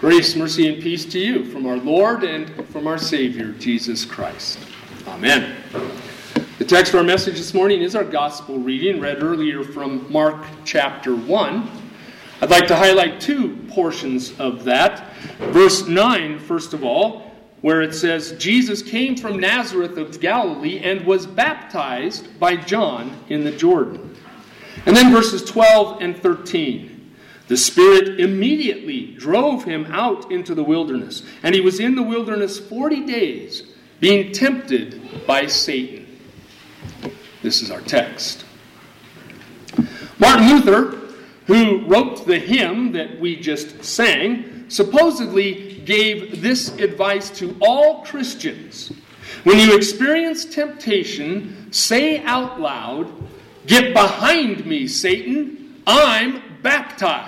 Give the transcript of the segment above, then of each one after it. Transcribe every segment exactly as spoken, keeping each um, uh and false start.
Grace, mercy, and peace to you from our Lord and from our Savior, Jesus Christ. Amen. The text for our message this morning is our gospel reading, read earlier from Mark chapter one. I'd like to highlight two portions of that. Verse nine, first of all, where it says, Jesus came from Nazareth of Galilee and was baptized by John in the Jordan. And then verses twelve and thirteen. The Spirit immediately drove him out into the wilderness, and he was in the wilderness forty days, being tempted by Satan. This is our text. Martin Luther, who wrote the hymn that we just sang, supposedly gave this advice to all Christians. When you experience temptation, say out loud, "Get behind me, Satan, I'm baptized."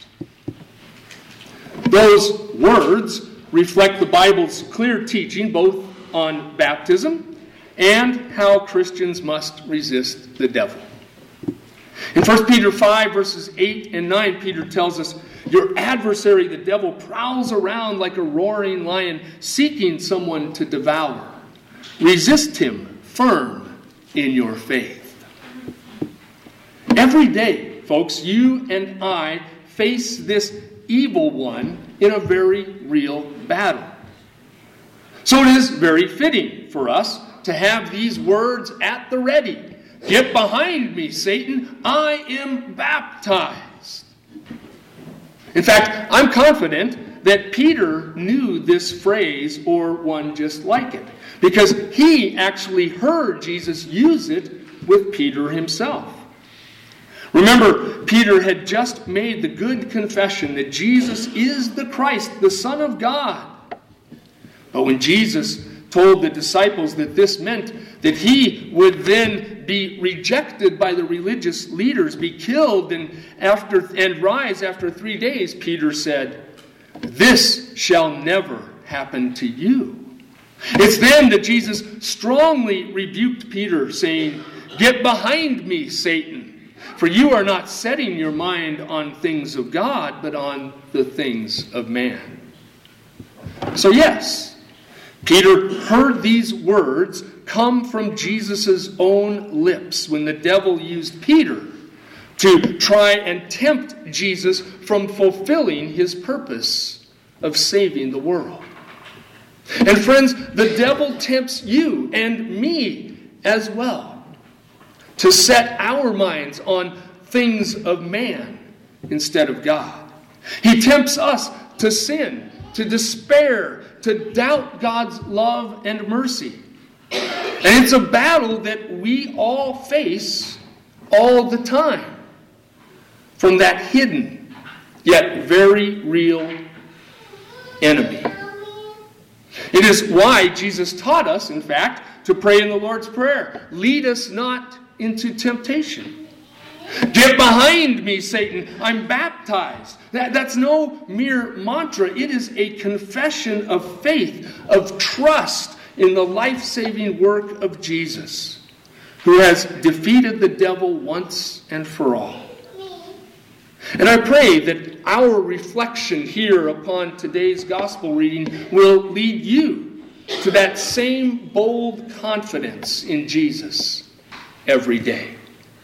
Those words reflect the Bible's clear teaching both on baptism and how Christians must resist the devil. In First Peter five, verses eight and nine, Peter tells us, your adversary, the devil, prowls around like a roaring lion, seeking someone to devour. Resist him firm in your faith. Every day, folks, you and I face this evil one in a very real battle. So it is very fitting for us to have these words at the ready. Get behind me, Satan. I am baptized. In fact, I'm confident that Peter knew this phrase or one just like it, because he actually heard Jesus use it with Peter himself. Remember, Peter had just made the good confession that Jesus is the Christ, the Son of God. But when Jesus told the disciples that this meant that he would then be rejected by the religious leaders, be killed, and after and rise after three days, Peter said, "This shall never happen to you." It's then that Jesus strongly rebuked Peter, saying, "Get behind me, Satan. For you are not setting your mind on things of God, but on the things of man." So yes, Peter heard these words come from Jesus' own lips when the devil used Peter to try and tempt Jesus from fulfilling his purpose of saving the world. And friends, the devil tempts you and me as well to set our minds on things of man instead of God. He tempts us to sin, to despair, to doubt God's love and mercy. And it's a battle that we all face all the time from that hidden yet very real enemy. It is why Jesus taught us, in fact, to pray in the Lord's Prayer. Lead us not into temptation. Get behind me, Satan. I'm baptized. That, that's no mere mantra. It is a confession of faith, of trust in the life-saving work of Jesus, who has defeated the devil once and for all. And I pray that our reflection here upon today's gospel reading will lead you to that same bold confidence in Jesus every day.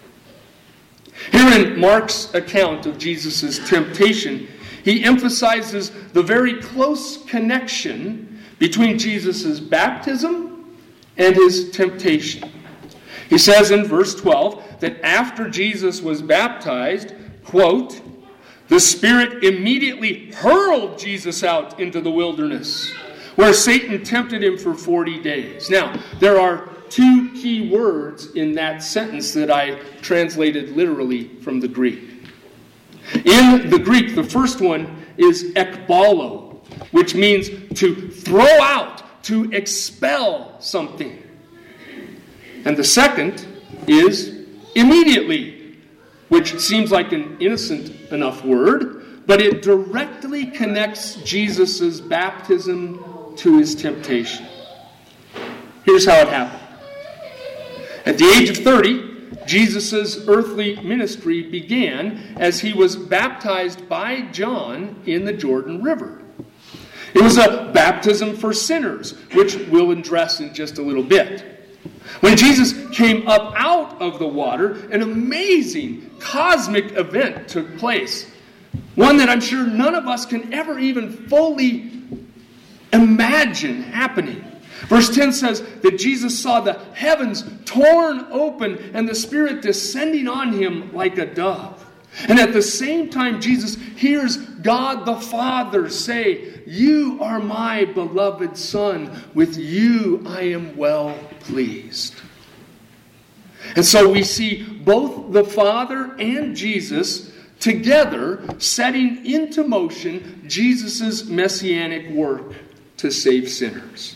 Here in Mark's account of Jesus' temptation, he emphasizes the very close connection between Jesus' baptism and his temptation. He says in verse twelve that after Jesus was baptized, quote, the Spirit immediately hurled Jesus out into the wilderness, where Satan tempted him for forty days. Now, there are two key words in that sentence that I translated literally from the Greek. In the Greek, the first one is ekbalo, which means to throw out, to expel something. And the second is immediately, which seems like an innocent enough word, but it directly connects Jesus' baptism to his temptation. Here's how it happened. At the age of thirty, Jesus' earthly ministry began as he was baptized by John in the Jordan River. It was a baptism for sinners, which we'll address in just a little bit. When Jesus came up out of the water, an amazing cosmic event took place. One that I'm sure none of us can ever even fully imagine happening. Verse ten says that Jesus saw the heavens torn open and the Spirit descending on him like a dove. And at the same time, Jesus hears God the Father say, "You are my beloved Son. With you I am well pleased." And so we see both the Father and Jesus together setting into motion Jesus' messianic work to save sinners.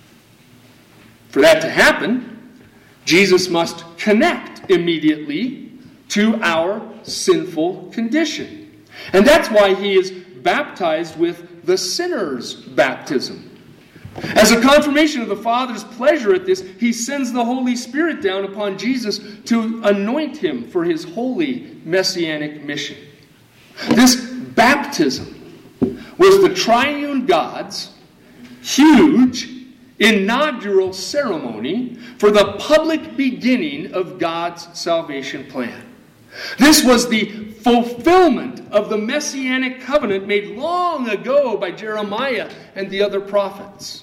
For that to happen, Jesus must connect immediately to our sinful condition. And that's why he is baptized with the sinner's baptism. As a confirmation of the Father's pleasure at this, he sends the Holy Spirit down upon Jesus to anoint him for his holy messianic mission. This baptism was the triune God's huge inaugural ceremony for the public beginning of God's salvation plan. This was the fulfillment of the messianic covenant made long ago by Jeremiah and the other prophets.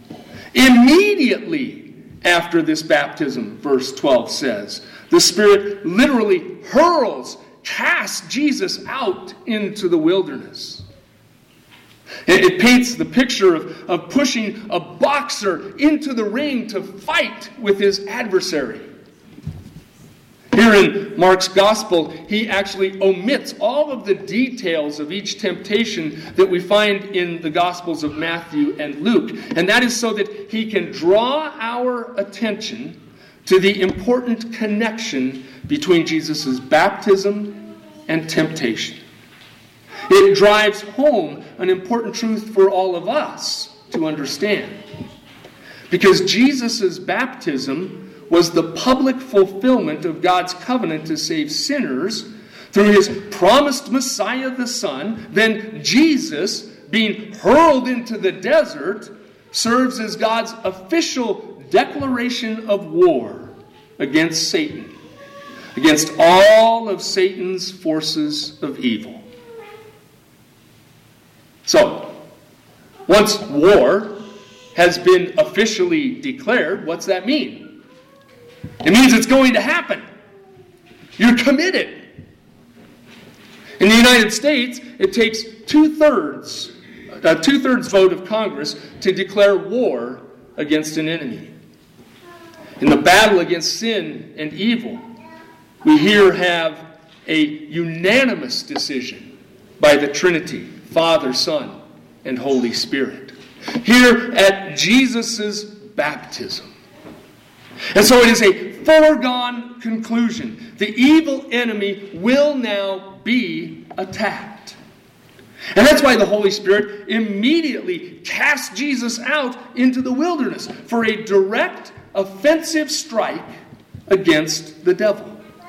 Immediately after this baptism, verse twelve says, the Spirit literally hurls, casts Jesus out into the wilderness. It paints the picture of, of pushing a boxer into the ring to fight with his adversary. Here in Mark's Gospel, he actually omits all of the details of each temptation that we find in the Gospels of Matthew and Luke. And that is so that he can draw our attention to the important connection between Jesus' baptism and temptation. It drives home an important truth for all of us to understand. Because Jesus' baptism was the public fulfillment of God's covenant to save sinners through his promised Messiah the Son, then Jesus, being hurled into the desert, serves as God's official declaration of war against Satan, against all of Satan's forces of evil. So, once war has been officially declared, what's that mean? It means it's going to happen. You're committed. In the United States, it takes two-thirds, a two-thirds vote of Congress to declare war against an enemy. In the battle against sin and evil, we here have a unanimous decision by the Trinity, Father, Son, and Holy Spirit. Here at Jesus' baptism. And so it is a foregone conclusion. The evil enemy will now be attacked. And that's why the Holy Spirit immediately casts Jesus out into the wilderness for a direct offensive strike against the devil.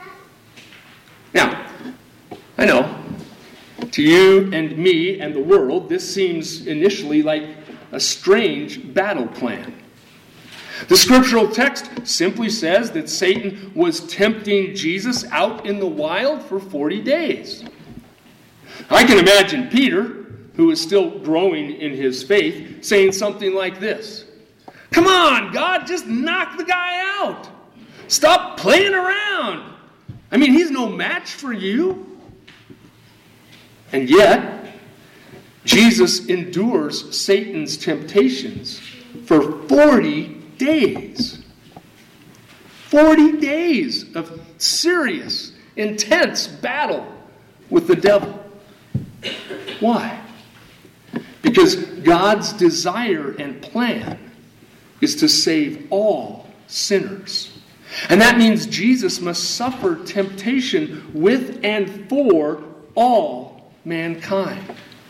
Now, I know, to you and me and the world, this seems initially like a strange battle plan. The scriptural text simply says that Satan was tempting Jesus out in the wild for forty days. I can imagine Peter, who is still growing in his faith, saying something like this. Come on, God, just knock the guy out. Stop playing around. I mean, he's no match for you. And yet, Jesus endures Satan's temptations for forty days. forty days of serious, intense battle with the devil. Why? Because God's desire and plan is to save all sinners. And that means Jesus must suffer temptation with and for all mankind.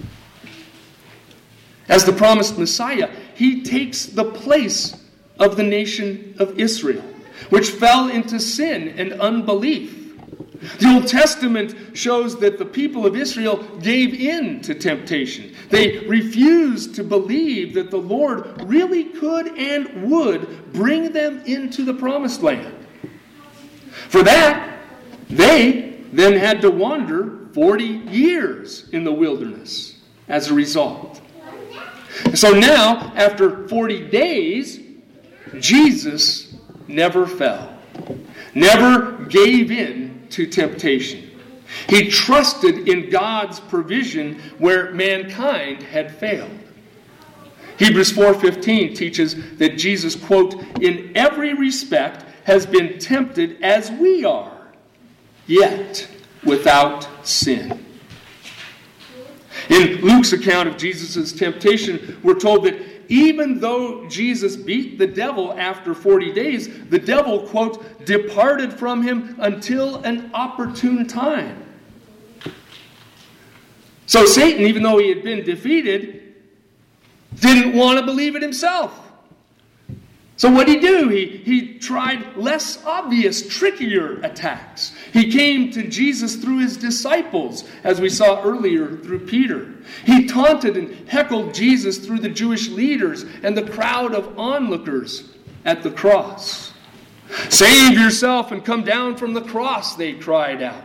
As the promised Messiah, he takes the place of the nation of Israel. which fell into sin and unbelief. The Old Testament shows that the people of Israel gave in to temptation. They refused to believe that the Lord really could and would bring them into the promised land. For that, they then had to wander forty years in the wilderness as a result. So now, after forty days, Jesus never fell, never gave in to temptation. He trusted in God's provision where mankind had failed. Hebrews four fifteen teaches that Jesus, quote, in every respect has been tempted as we are, yet without sin. In Luke's account of Jesus' temptation, we're told that even though Jesus beat the devil after forty days, the devil, quote, departed from him until an opportune time. So Satan, even though he had been defeated, didn't want to believe it himself. So what did he do? He, he tried less obvious, trickier attacks. He came to Jesus through his disciples, as we saw earlier through Peter. He taunted and heckled Jesus through the Jewish leaders and the crowd of onlookers at the cross. Save yourself and come down from the cross, they cried out.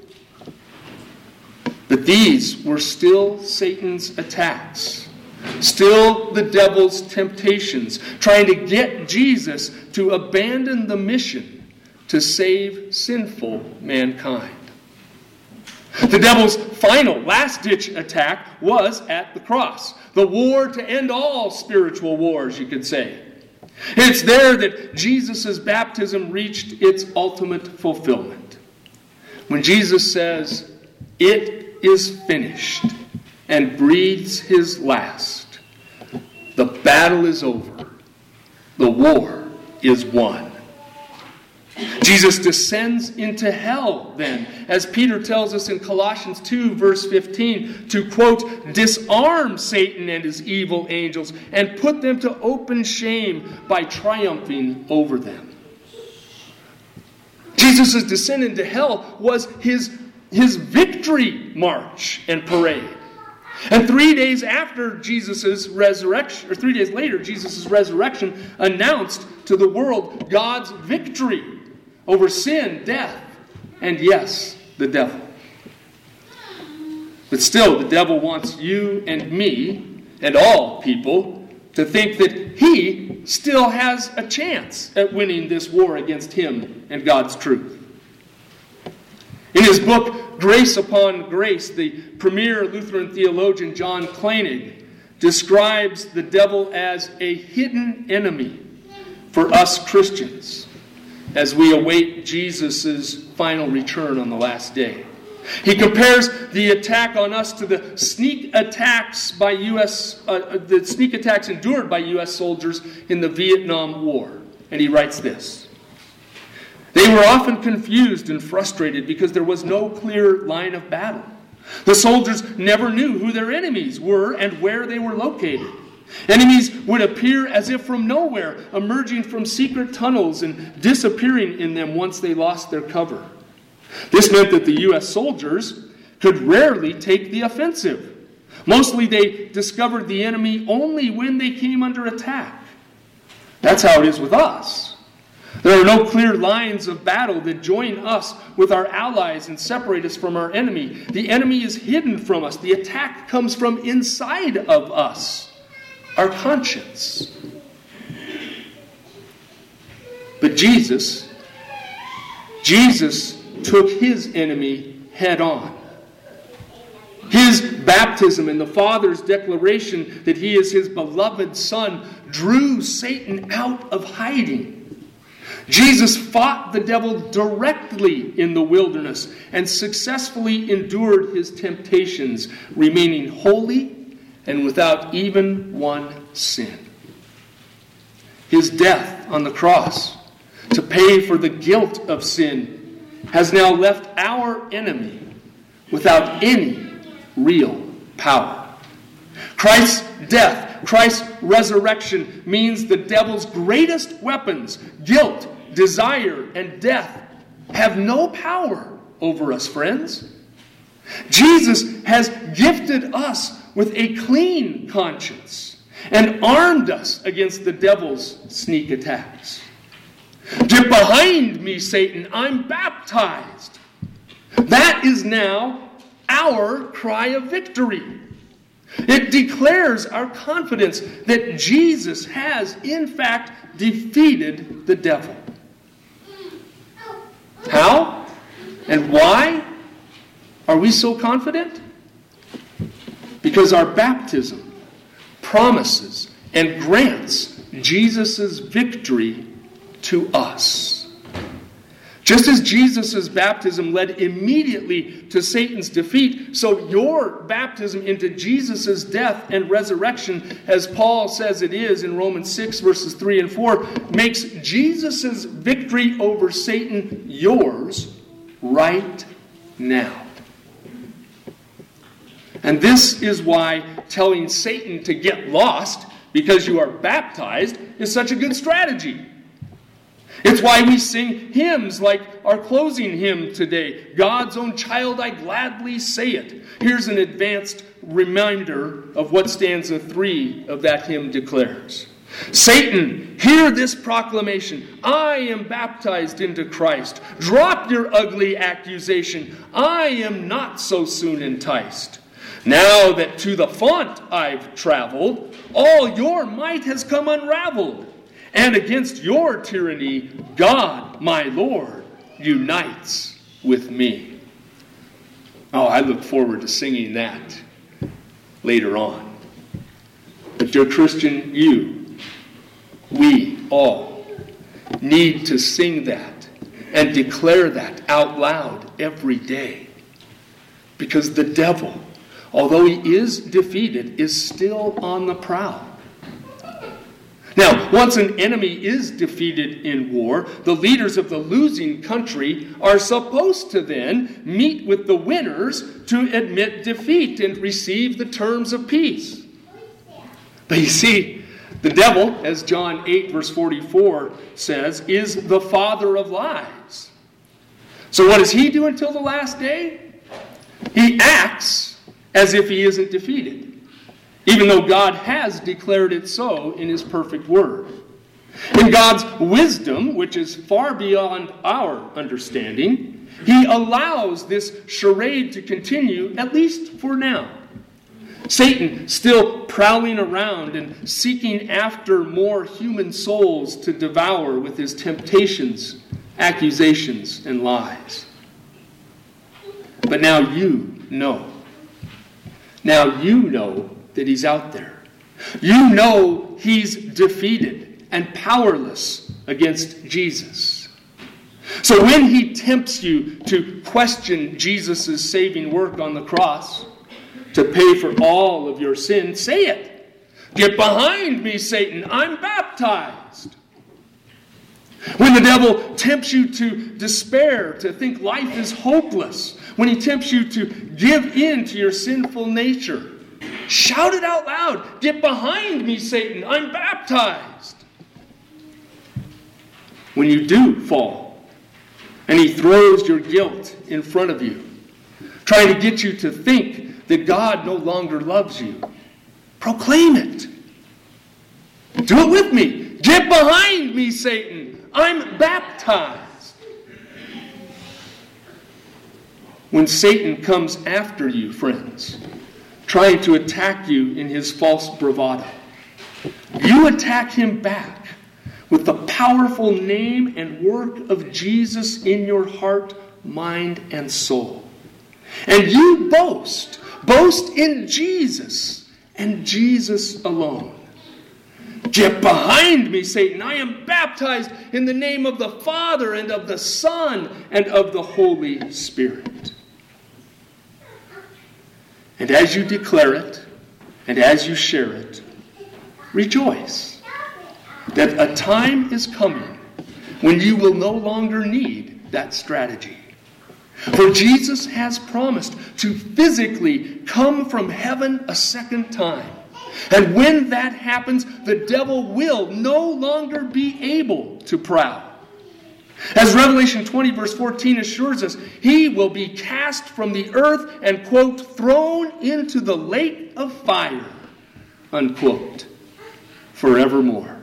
But these were still Satan's attacks. Still the devil's temptations, trying to get Jesus to abandon the mission to save sinful mankind. The devil's final, last-ditch attack was at the cross. The war to end all spiritual wars, you could say. It's there that Jesus' baptism reached its ultimate fulfillment. When Jesus says, "It is finished," and breathes his last, the battle is over. The war is won. Jesus descends into hell then, as Peter tells us in Colossians two, verse fifteen, to, quote, disarm Satan and his evil angels and put them to open shame by triumphing over them. Jesus' descent into hell was his, his victory march and parade. And three days after Jesus' resurrection, or three days later, Jesus' resurrection announced to the world God's victory over sin, death, and yes, the devil. But still, the devil wants you and me, and all people, to think that he still has a chance at winning this war against him and God's truth. In his book, Grace Upon Grace, the premier Lutheran theologian John Koenig describes the devil as a hidden enemy for us Christians as we await Jesus' final return on the last day. He compares the attack on us to the sneak attacks by U S uh, the sneak attacks endured by U S soldiers in the Vietnam War, and he writes this. They were often confused and frustrated because there was no clear line of battle. The soldiers never knew who their enemies were and where they were located. Enemies would appear as if from nowhere, emerging from secret tunnels and disappearing in them once they lost their cover. This meant that the U S soldiers could rarely take the offensive. Mostly they discovered the enemy only when they came under attack. That's how it is with us. There are no clear lines of battle that join us with our allies and separate us from our enemy. The enemy is hidden from us. The attack comes from inside of us, our conscience. But Jesus, Jesus took his enemy head on. His baptism and the Father's declaration that he is his beloved Son drew Satan out of hiding. Jesus fought the devil directly in the wilderness and successfully endured his temptations, remaining holy and without even one sin. His death on the cross to pay for the guilt of sin has now left our enemy without any real power. Christ's death, Christ's resurrection means the devil's greatest weapons, guilt, desire, and death have no power over us, friends. Jesus has gifted us with a clean conscience and armed us against the devil's sneak attacks. Get behind me, Satan, I'm baptized. That is now our cry of victory. It declares our confidence that Jesus has, in fact, defeated the devil. How and why are we so confident? Because our baptism promises and grants Jesus' victory to us. Just as Jesus' baptism led immediately to Satan's defeat, so your baptism into Jesus' death and resurrection, as Paul says it is in Romans six, verses three and four, makes Jesus' victory over Satan yours right now. And this is why telling Satan to get lost because you are baptized is such a good strategy. It's why we sing hymns like our closing hymn today, God's Own Child, I Gladly Say It. Here's an advanced reminder of what stanza three of that hymn declares. Satan, hear this proclamation. I am baptized into Christ. Drop your ugly accusation. I am not so soon enticed. Now that to the font I've traveled, all your might has come unraveled. And against your tyranny, God, my Lord, unites with me. Oh, I look forward to singing that later on. But dear Christian, you, we all need to sing that and declare that out loud every day. Because the devil, although he is defeated, is still on the prowl. Now, once an enemy is defeated in war, the leaders of the losing country are supposed to then meet with the winners to admit defeat and receive the terms of peace. But you see, the devil, as John eight, verse forty-four says, is the father of lies. So what does he do until the last day? He acts as if he isn't defeated, even though God has declared it so in his perfect word. In God's wisdom, which is far beyond our understanding, he allows this charade to continue, at least for now. Satan still prowling around and seeking after more human souls to devour with his temptations, accusations, and lies. But now you know. Now you know that he's out there. You know he's defeated and powerless against Jesus. So when he tempts you to question Jesus' saving work on the cross, to pay for all of your sin, say it. Get behind me, Satan. I'm baptized. When the devil tempts you to despair, to think life is hopeless, when he tempts you to give in to your sinful nature, shout it out loud. Get behind me, Satan. I'm baptized. When you do fall, and he throws your guilt in front of you, trying to get you to think that God no longer loves you, proclaim it. Do it with me. Get behind me, Satan. I'm baptized. When Satan comes after you, friends, trying to attack you in his false bravado, you attack him back with the powerful name and work of Jesus in your heart, mind, and soul. And you boast, boast in Jesus and Jesus alone. Get behind me, Satan. I am baptized in the name of the Father and of the Son and of the Holy Spirit. And as you declare it, and as you share it, rejoice that a time is coming when you will no longer need that strategy. For Jesus has promised to physically come from heaven a second time. And when that happens, the devil will no longer be able to prowl. As Revelation twenty verse fourteen assures us, he will be cast from the earth and, quote, thrown into the lake of fire, unquote, forevermore.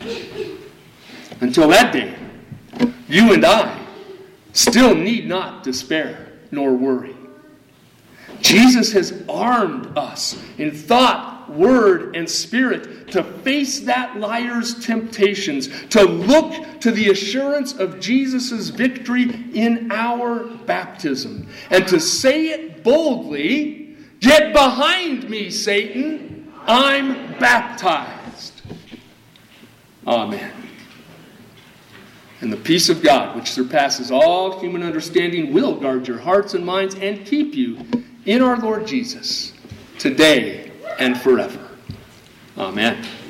Until that day, you and I still need not despair nor worry. Jesus has armed us in thought, word, and spirit to face that liar's temptations, to look to the assurance of Jesus' victory in our baptism, and to say it boldly, "Get behind me, Satan, I'm baptized." Amen. And the peace of God, which surpasses all human understanding, will guard your hearts and minds and keep you in our Lord Jesus, today and forever. Amen.